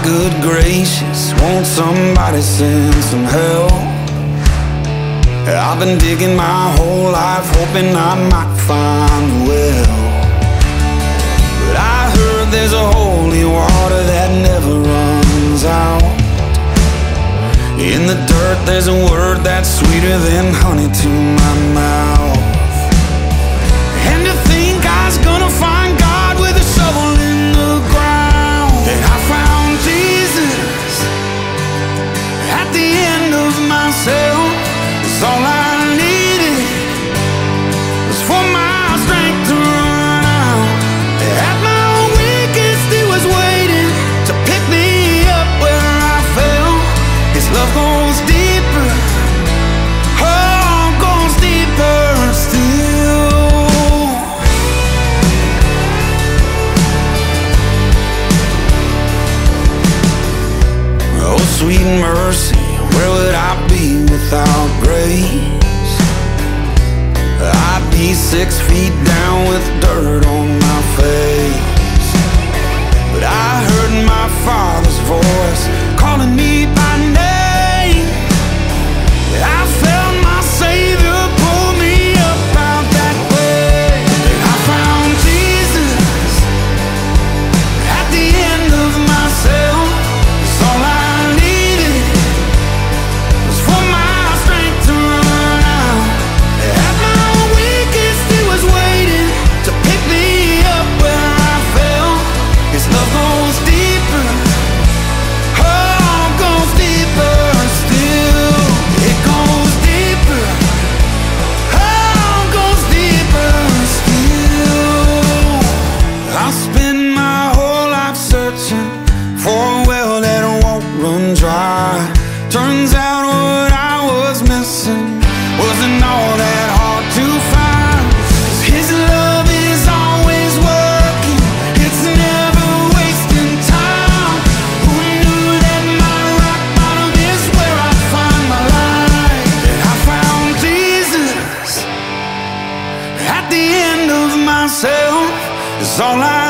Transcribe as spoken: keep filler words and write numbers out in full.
good gracious, won't somebody send some help? I've been digging my whole life, hoping I might find a well. But I heard there's a holy water that never runs out. In the dirt there's a word that's sweeter than honey to my mouth. And to think I was gonna find God with a shovel in the ground. And I found Jesus at the end of myself. It's all I needed was for my strength to run out. At my weakest He was waiting to pick me up where I fell. His love goes deeper, oh, goes deeper still. Oh, sweet mercy, where would I be without grace? I'd be six feet down with dirt on my face. But I heard my Father's voice calling me by name. I felt my Savior pull me up out that way. And I found Jesus at the end of myself. It's all I needed was for my strength to run out. At my weakest He was waiting to pick me up where I fell. His love goes deeper, oh, goes deeper still. It goes deeper, oh, goes deeper still. I spend my whole life searching for a well that won't run dry. Turns out what I was missing wasn't all that hard to find. 'Cause His love is always working, it's never wasting time. Who knew that my rock bottom is where I find my life? And I found Jesus at the end of myself. It's all I